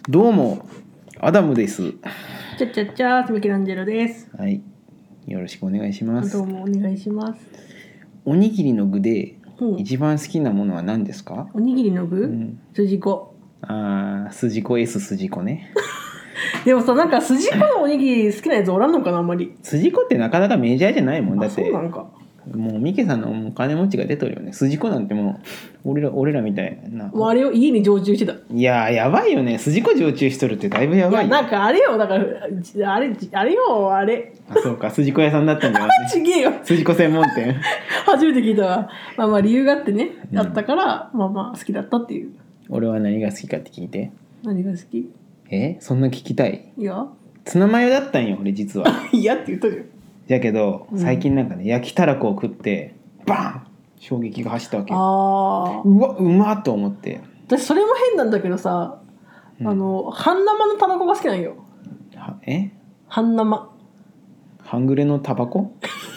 どうもアダムです。 ちゃちゃちゃーミケランジェロです。 はい、よろしくお願いします。 どうもお願いします。 おにぎりの具でうん一番好きなものは何ですか？ おにぎりの具、 ん筋子。 筋子 S 筋子ね。 でもさ、なんか筋子のおにぎり好きなやつおらんのかな、あんまり。 筋子ってなかなかメジャーじゃないもんだっそうて。 なんか。 もうミケさんのお金持ちが出とるよね。筋子なんてもう俺らみたいな。 もうあれを家に常駐してた。 いややばいよね。筋子常駐しとるってだいぶやばいよ。 なんかあれよ、だからあれよ、あれ。 そうか、筋子屋さんだったんじゃない？ ちげえよ。 筋子専門店。 初めて聞いたわ。まあ理由があってね、あったから好きだったっていう。 俺は何が好きかって聞いて。 何が好き？ そんな聞きたい？ いや。 ツナマヨだったんよ俺実は。 いやって言ったじゃん。 だけど最近なんかね、焼きたらこを食ってバーン衝撃が走ったわけよ。うわうまっと思って。 私それも変なんだけどさ、半生のタバコが好きなんよ。半生。 半グレのタバコ？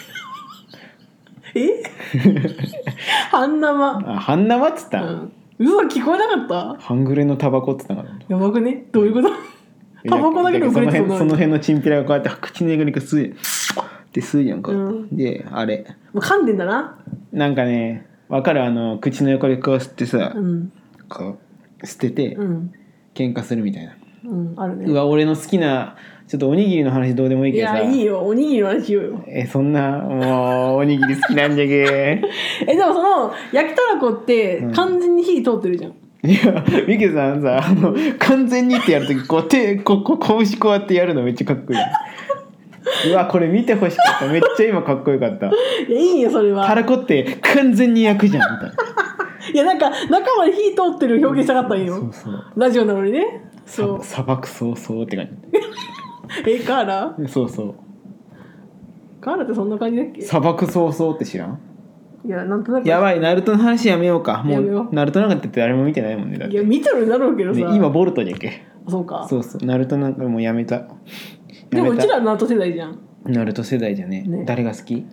半生。 半生っつった、 嘘、聞こえなかった？ 半グレのタバコっつったから。 やばくね？どういうこと？タバコだけでもその辺のチンピラがこうやって口の中に吸うって吸うやんか、であれもう噛んでんだな。 なんかねわかる、口の横でこう吸ってさ、こう捨てて、喧嘩するみたいな、 あるね。 うわ俺の好きなちょっとおにぎりの話どうでもいいけどさ。 いやいいよ、おにぎりの話しようよ。 そんなもうおにぎり好きなんじゃけ。 でもその焼きたらこって完全に火通ってるじゃん。 いやミケさんさ完全にってやるときこう手拳こうやってやるのめっちゃかっこいい。うわこれ見てほしかった。めっちゃ今かっこよかった。 いやいいよそれは。 たらこって完全に焼くじゃんみたいな。 いやなんか中まで火通ってる表現したかったんよ。そうラジオなのにね。 そう砂漠早々って感じ。カーラ？ そうカーラってそんな感じだっけ？ 砂漠早々って知らん？ いやなんとなく。 やばい、ナルトの話やめようか。もうナルトなんかって誰も見てないもんね。だっていや見てるんだろうけどさ、 ね、今ボルトじゃっけ。 そうか。 そうナルトなんかもうやめた。 でもうちらナルト世代じゃん。 ナルト世代じゃね。誰が好き？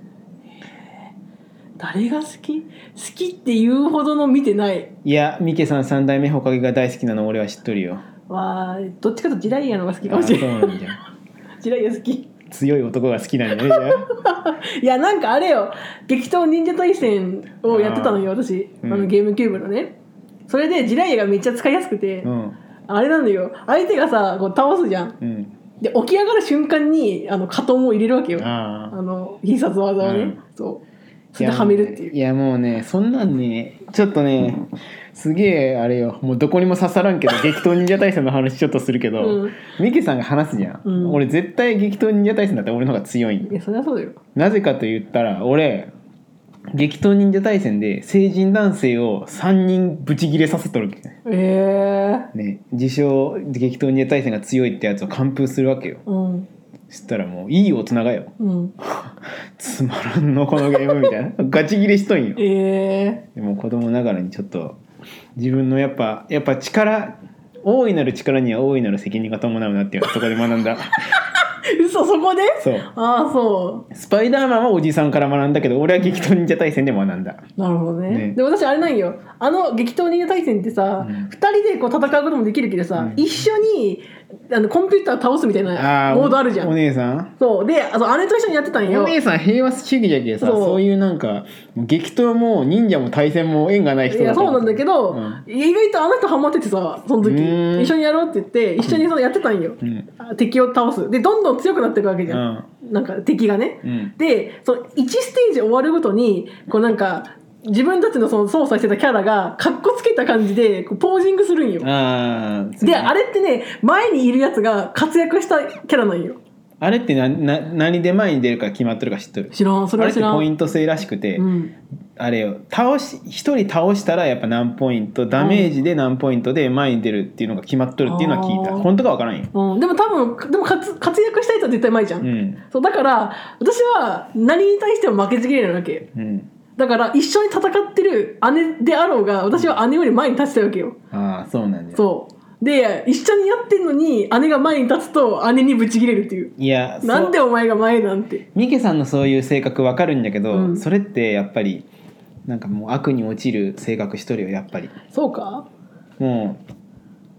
誰が好き？好きって言うほどの見てない。 いやミケさん三代目ほかげが大好きなの俺は知っとるよ。 どっちかとジライアのが好きかもしれない。 そうなんじゃ。 ジライア好き。 強い男が好きなんだね。 いやなんかあれよ、激闘忍者対戦をやってたのよ私、ゲームキューブのね。それでジライアがめっちゃ使いやすくて、あれなんだよ、相手がさこう倒すじゃん、で起き上がる瞬間にカトンを入れるわけよ、必殺技をね、そうそれではめるっていう。 いやもうねそんなんねちょっとねすげえあれよ、もうどこにも刺さらんけど激闘忍者対戦の話ちょっとするけど、ミケさんが話すじゃん、俺絶対激闘忍者対戦だったら俺の方が強いんよ。 いやそりゃそうだよ。なぜかと言ったら俺激闘忍者対戦で成人男性を3人ブチギレさせとるわけね。自称激闘忍者対戦が強いってやつを完封するわけよ、そしたらもういい大人がよ、つまらんのこのゲームみたいなガチギレしとんよ。でも子供ながらにちょっと自分のやっぱ力、大いなる力には大いなる責任が伴うなっていうのはそこで学んだ。 嘘、そこで？ そう。 そうスパイダーマンはおじさんから学んだけど俺は激闘忍者対戦で学んだ。 なるほどね。で私あれなんよ、激闘忍者対戦ってさ、2人でこう戦うこともできるけどさ、一緒にコンピューター倒すみたいなモードあるじゃん。 お姉さんそうで姉と一緒にやってたんよ。 お姉さん平和主義じゃけさ、そういうなんか激闘も忍者も対戦も縁がない人だった。 いやそうなんだけど、意外とあの人ハマっててさ、その時一緒にやろうって言って一緒にやってたんよ、敵を倒す。でどんどん強くなっていくわけじゃん、なんか敵がね、でその1ステージ終わるごとにこうなんか自分たちのその操作してたキャラがカッコつけた感じでこうポージングするんよ。であれってね、前にいるやつが活躍したキャラなんよ。 あれって何で前に出るか決まってるか知ってる？ 知らん。それは知らん。 あれってポイント制らしくて、あれよ一人倒したらやっぱ何ポイント、ダメージで何ポイントで前に出るっていうのが決まっとるっていうのは聞いた。本当か分からんよ、 でも多分活躍した人は絶対前じゃん、そうだから私は何に対しても負けず嫌いなわけ、だから一緒に戦ってる姉であろうが私は姉より前に立ちたいわけよ。 そうなんだよ。 そうで一緒にやってんのに姉が前に立つと姉にブチギレるっていう。 いやなんでお前が前なんて。 ミケさんのそういう性格わかるんだけど、それってやっぱりなんかもう悪に落ちる性格しとるよやっぱり。 そうか。 もう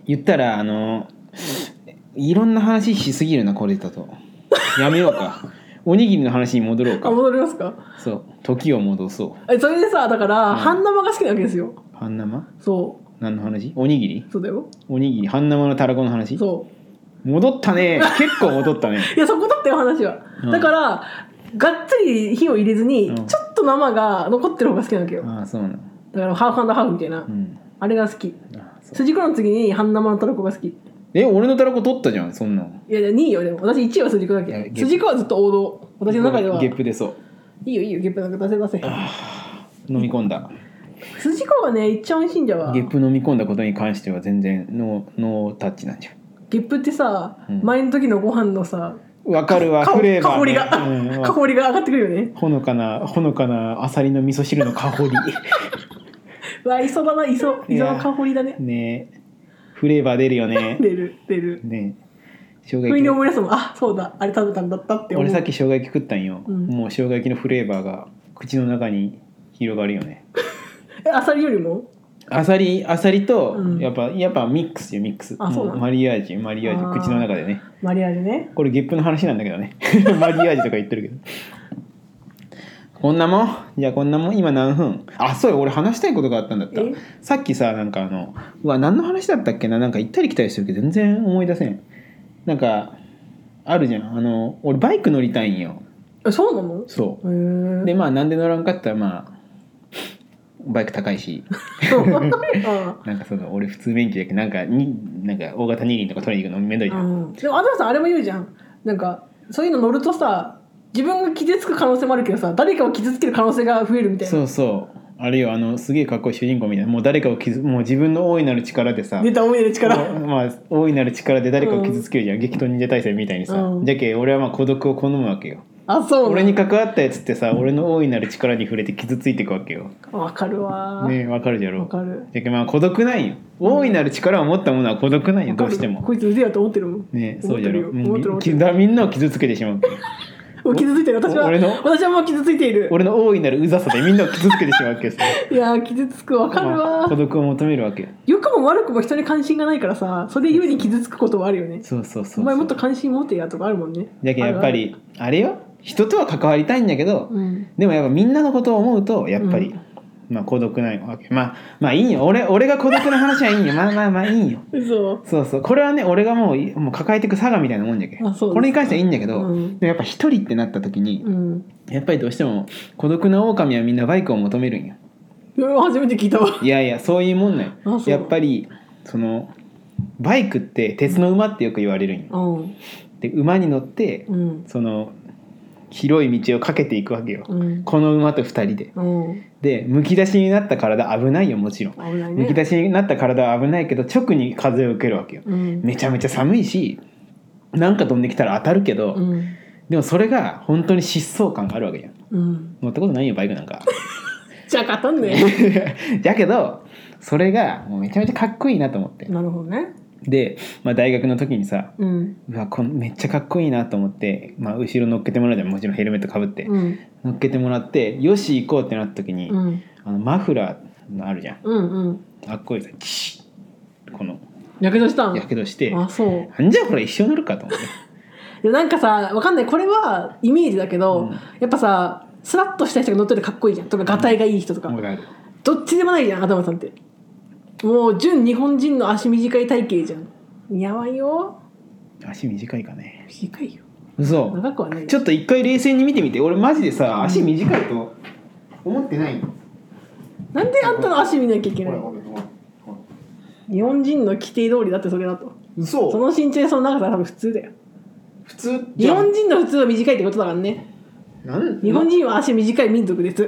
言ったらいろんな話しすぎるなこれだとやめようかおにぎりの話に戻ろうか。 戻りますか。 そう時を戻そう。 それでさだから、半生が好きなわけですよ。 半生。 そう何の話。おにぎり。 そうだよ。 おにぎり半生のたらこの話。 そう戻ったね結構戻ったねいやそこだったよ話は、だからがっつり火を入れずに、ちょっと生が残ってる方が好きなわけよ。 ああそうなの。 だからハーフ&ハーフみたいな、あれが好き。筋子の次に半生のたらこが好き。 俺のたらこ取ったじゃんそんなの。 いや2位よ。でも私1位は筋子だけ。筋子はずっと王道。私の中ではゲップでそう。 いいよゲップなんか出せ飲み込んだ。 筋子がね一番美味しいんじゃわ。 ゲップ飲み込んだことに関しては全然ノータッチなんじゃん。 ゲップってさ、前の時のご飯のさわかるわフレーバー、ね、 香りが上がってくるよね。 ほのかなアサリの味噌汁の香りわ磯だな磯の香りだね。 ねフレーバー出るよね。 出るね。 生姜焼き。 不意に思い出すもん。あそうだあれ食べたんだったって思う。 俺さっき生姜焼き食ったんよ、もう生姜焼きのフレーバーが口の中に広がるよねアサリよりもアサリと、やっぱミックスよミックス。 あそうなの。 マリアージュ口の中でね。 マリアージュね。 これゲップの話なんだけどねマリアージュとか言ってるけどこんなもんじゃあこんなもん今何分。あそうよ俺話したいことがあったんだった。さっきさなんか何の話だったっけな。なんか行ったり来たりしてるけど全然思い出せん。なんかあるじゃん俺バイク乗りたいんよ。 そうなの。 そうでなんで乗らんかったらバイク高いしなんか俺普通免許だけどなんか大型二輪とか取りに行くのめんどいじゃん、 でも東さんあれも言うじゃん。なんかそういうの乗るとさ自分が傷つく可能性もあるけどさ誰かを傷つける可能性が増えるみたいな。そうあれよすげえかっこいい主人公みたいな。もう誰かをもう自分の大いなる力でさ出た大いなる力大いなる力で誰かを傷つけるじゃん、激闘忍者大戦みたいにさ、じゃけ俺は孤独を好むわけよ。 あそう俺に関わったやつってさ俺の大いなる力に触れて傷ついていくわけよ。 わかるわねわかるじゃろ。 わかる。 じゃけ孤独ないよ。大いなる力を持ったものは孤独ないよ、どうしても。 こいつうぜやと思ってるもんね。そうじゃろ。 みんなを傷つけてしまうもう傷ついてる。私はもう傷ついている。 俺の大いなるうざさでみんなを傷つけてしまうわけですよいや傷つく。わかるわ、 孤独を求めるわけ。 良くも悪くも人に関心がないからさそれゆえに傷つくことはあるよね。 そうお前もっと関心持ってやとかあるもんね。 だけどやっぱりあれよ人とは関わりたいんだけど、でもやっぱみんなのことを思うとやっぱり、孤独ないわけ。まあいいよ。俺が孤独な話はいいよ。まあいいよ。そうこれはね俺がもう抱えていく佐賀みたいなもんじゃけ。これに関してはいいんだけど、でもやっぱ一人ってなった時に、やっぱりどうしても孤独な狼はみんなバイクを求めるんよ。 初めて聞いたわ。 いやそういうもんね。やっぱりバイクって鉄の馬ってよく言われるんよ。で馬に乗って、広い道をかけていくわけよ、この馬と2人で、でむき出しになった体危ないよ。もちろん危ない、ね、むき出しになった体は危ないけど直に風を受けるわけよ、めちゃめちゃ寒いしなんか飛んできたら当たるけど、でもそれが本当に疾走感があるわけよ、乗ったことないよバイクなんかじゃあ勝たんねだけどそれがもうめちゃめちゃかっこいいなと思って。 なるほどね。 で、大学の時にさ、うわめっちゃかっこいいなと思って、後ろ乗っけてもらうじゃん。もちろんヘルメットかぶって、乗っけてもらってよし行こうってなった時に、マフラーのあるじゃん、あっこいいさチッこのやけどしたん。 やけどして、 あそうなんじゃこれ一生乗るかと思っていやなんかさわかんないこれはイメージだけど、やっぱさスラッとした人が乗っててかっこいいじゃんとか、がたいがいい人とか、どっちでもないじゃん頭さんって。もう純日本人の足短い体型じゃん。似合わんよ。 足短いかね。 短いよ。 嘘。 長くはない。 ちょっと一回冷静に見てみて。俺マジでさ足短いと思ってないの。 なんであんたの足見なきゃいけないの。日本人の規定通りだってそれだと。 嘘。 その身長でその長さは多分普通だよ。 普通。 日本人の普通は短いってことだからね。日本人は足短い民族です。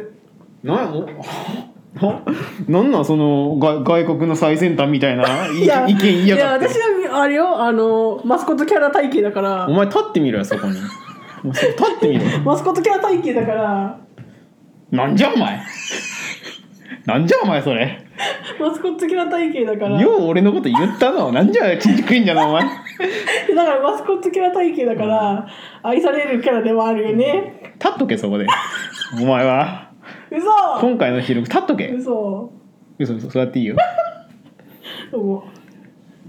なんなんその外国の最先端みたいな意見言いやがって。 いや私はあれよマスコットキャラ体型だから。 お前立ってみろよそこに。立ってみろよ。 マスコットキャラ体型だから。 なんじゃお前それ。 マスコットキャラ体型だから。 よう俺のこと言ったの。なんじゃちんちくいんじゃなお前。 だからマスコットキャラ体型だから愛されるキャラでもあるよね。 立っとけそこで。お前は。 嘘。 今回の収録立っとけ。 嘘。 そうやっていいよ。 どうも。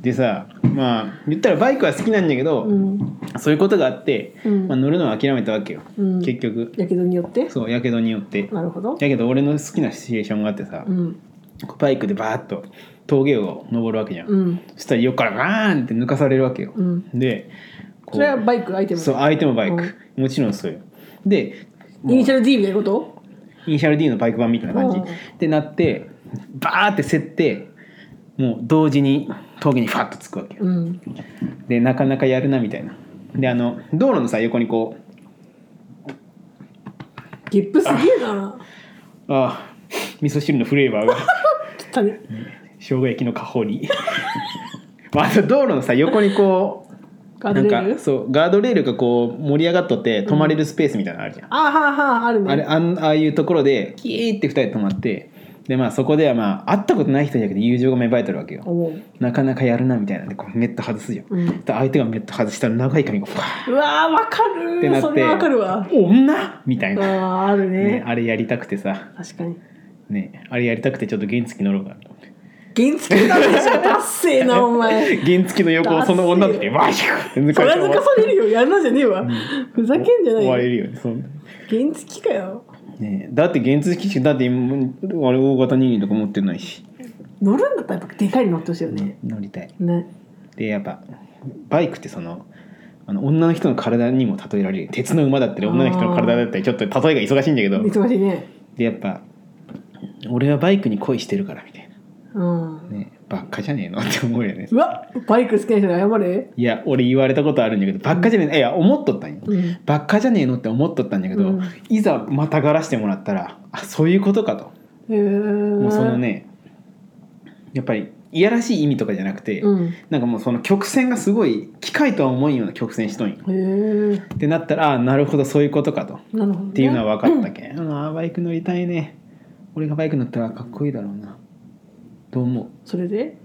でさ、まあ言ったらバイクは好きなんだけど、そういうことがあって、まあ、乗るのは諦めたわけよ、結局。 やけどによって。 そう、やけどによって。 なるほど。 だけど俺の好きなシチュエーションがあってさ、バイクでバーッと峠を登るわけじゃん、そしたら横からバーンって抜かされるわけよ、でそれはバイクアイテム。 そう、アイテムバイク、もちろんそうよ。でイニシャル D みたいなこと？ イニシャル D のバイク版みたいな感じってなって、バーって競って、もう同時に峠にファッとつくわけよ、でなかなかやるなみたいな。で道路のさ横にこうゲップすげえなあ味噌汁のフレーバーが生姜焼きの加工にまあ道路のさ横にこうガードレール？ なんかそうガードレールがこう盛り上がっとって止まれるスペースみたいなのあるじゃん、 あるね。 ああいうところでキーって2人で止まって、でまあそこではまあ会ったことない人だけど友情が芽生えてるわけよ。なかなかやるなみたいなんでこうメット外すじゃん、相手がメット外したら長い髪がファーうわーわかるってなって、 それわかるわ。 女みたいな。 あるね。 あれやりたくてさ、 確かにね、あれやりたくてちょっと原付乗ろうかなと思って。 原付ダメじゃん、ダッセーなお前。 原付の横をその女の子でワシュって抜かれて、 それ抜かされるよ、やるなじゃねえわ、ふざけんじゃないよ。 終われるよね、そんな原付かよ、 ね、だって原付だって今あれ大型二輪とか持ってないし。 乗るんだったらやっぱでかいの乗ってほしいよね。 乗りたいね。 でやっぱバイクってその女の人の体にも例えられる。鉄の馬だったり女の人の体だったりちょっと例えが忙しいんだけど、 忙しいね。 でやっぱ俺はバイクに恋してるからみたいな、 ね、ばっかじゃねえのって思うよね。 うわバイク好きな人に謝れ。 いや俺言われたことあるんだけどばっかじゃねえ、いや思っとったんよ、ばっかじゃねえのって思っとったんだけど、いざまたがらしてもらったらあそういうことかと。もうそのねやっぱりいやらしい意味とかじゃなくて、なんかもうその曲線がすごい機械とは思えんような曲線しとんよ。ってなったらなるほどそういうことかと、っていうのは分かったけん、バイク乗りたいね。俺がバイク乗ったらかっこいいだろうな。どう思う？ それで？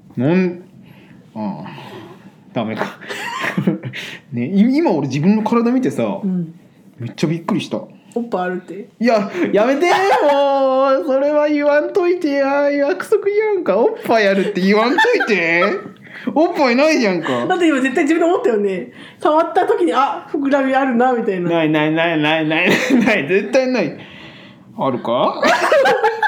ダメかね、今俺自分の体見てさ、めっちゃびっくりした。 おっぱいあるって。 いややめてもうそれは言わんといてや。約束やんか。おっぱいあるって言わんといておっぱいないじゃんか。 だって今絶対自分で思ったよね。触った時に膨らみあるなみたいな。 ない絶対ない。あるか